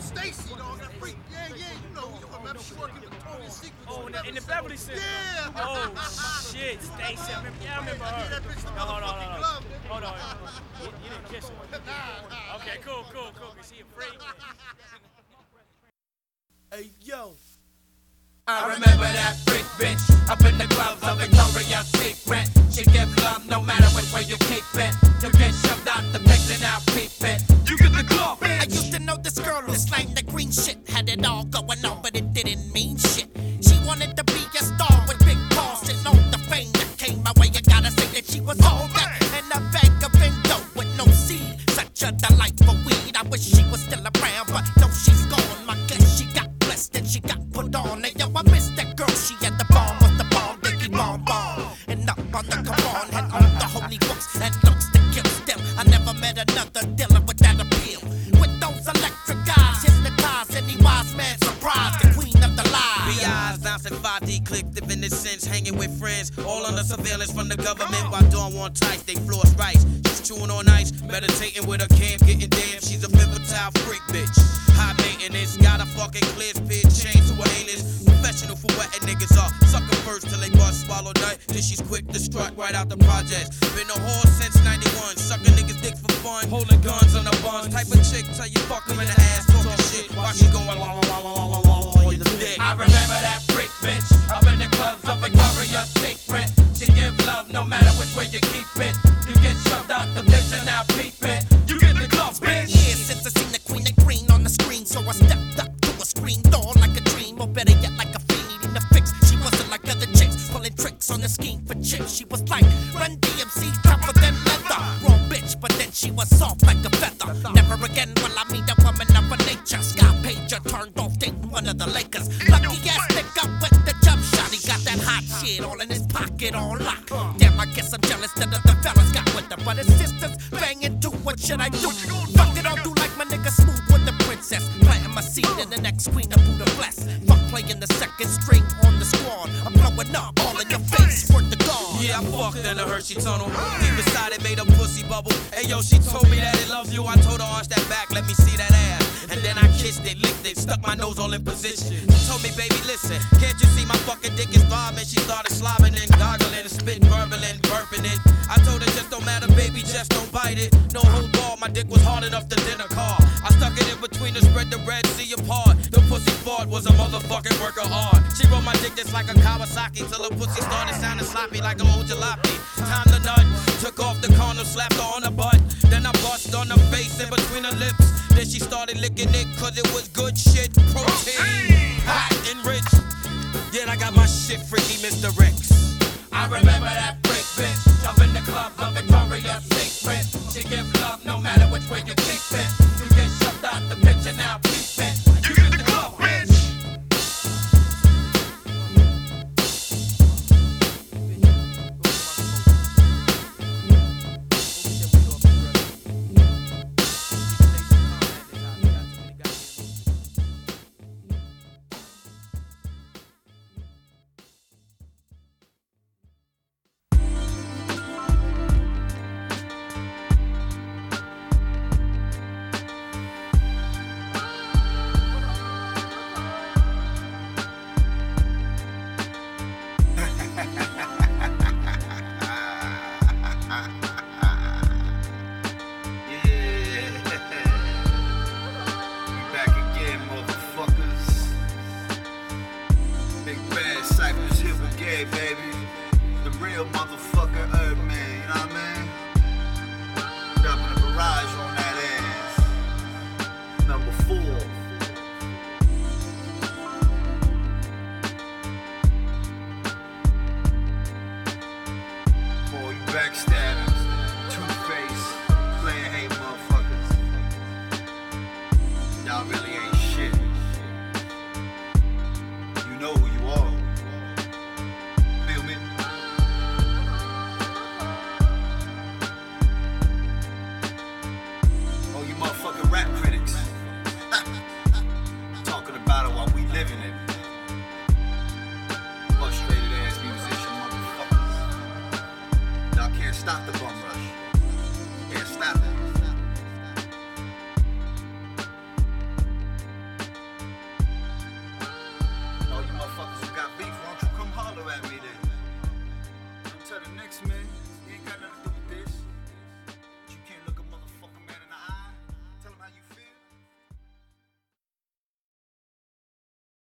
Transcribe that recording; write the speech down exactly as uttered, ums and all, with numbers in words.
Stacy, dog, that freak. Yeah, yeah, you know, you remember she working with Victoria's Secret. Oh, in the, in the Beverly Center. Yeah. Oh shit, Stacy. I remember, yeah, I remember her. Yeah, that bitch the no, hold on, hold on, glove, hold on. You, you didn't kiss her. Nah, nah. Okay, cool, cool, cool. Is she afraid? Hey, yo. I remember that freak bitch up in the clubs of Victoria's Secret. She give love no matter which way you keep it. You get shoved out the mix and out peep it. You get the glove, bitch. I used to know this girl who slang the green shit. Had it all going on, but it didn't mean shit. She wanted to be a star with big balls and all the fame that came my way. I gotta say that she was all that and a bag of endo with no seed. Such a delightful weed. I wish she was still around, but no, she's gone. My guess she got blessed and she got put on. Hey, yo, I miss that girl. She had the bomb of the bomb, Biggie bomb bomb. And up on the come on, had all the holy books and looks to kill still. I never met another dealer with that appeal. With those electric eyes, hypnotized any wise man surprised. The queen of the lie. B I's bouncing five D click, dipping the sense, hanging with friends. All under surveillance from the government while doing one tight. They floss rice. She's chewing on ice, meditating with her camp, getting damn. She's a pivotal freak bitch. High maintenance, got a fucking clear speed chain to her anus. Professional for wetting niggas up. Sucker first till they bust, swallow nut. Then she's quick to strut right out the projects. Been a whore since ninety-one. Sucking niggas dick for fun. Holding guns on the buns. Type of chick tell you fuck her in the ass. Talking shit while she going la la la la la la la the dick. I remember that freak bitch up in the clubs of Victoria's Secret. She give love no matter which way you keep it. You get shoved out the bitch and now peep it. You get the glove, bitch. Years since I seen the queen of green on the screen, so I stepped up to a screen door like a dream, or better yet like a fiend needing a fix. She wasn't like other chicks, pulling tricks on the scheme for chicks. She was like Run D M C, tougher than leather. Raw bitch, but then she was soft like a feather. Never again will I meet a woman of her nature. Sky Pager turned off dating one of the Lakers. Lucky ass nigga with the jump shot. He got that hot shit all in his pocket on lock. Damn, I guess I'm jealous that other fellas got with her, but his sisters banging too. What should I do? Fuck it all, do like my nigga Smooth with the princess. Planting my seed in the next queen of Buddha bless. Fuck playing the second string on the squad. I'm blowing up all in your face. Worth the guard. Yeah, I fucked in the Hershey tunnel. Deep inside it made a pussy bubble. Hey yo, she told me that it loves you. I told her arch that back, let me see that ass. And then I kissed it, licked it, stuck my nose all in position. She told me, baby, listen, can't you see my fucking dick is throbbing? She started slobbing and goggling and spitting, burbling, burping it. I told her just don't matter, baby, just don't bite it. No hold ball, my dick was hard enough to dinner car. I stuck it in between to spread the Red Sea apart. The pussy fart was a motherfucking work of art. She rode my dick just like a Kawasaki till her pussy started sounding sloppy like an old jalopy. Time to nut, took off the condom, slapped her on the butt. Then I bust on her face in between her lips. Then she started licking it cause it was good shit, protein.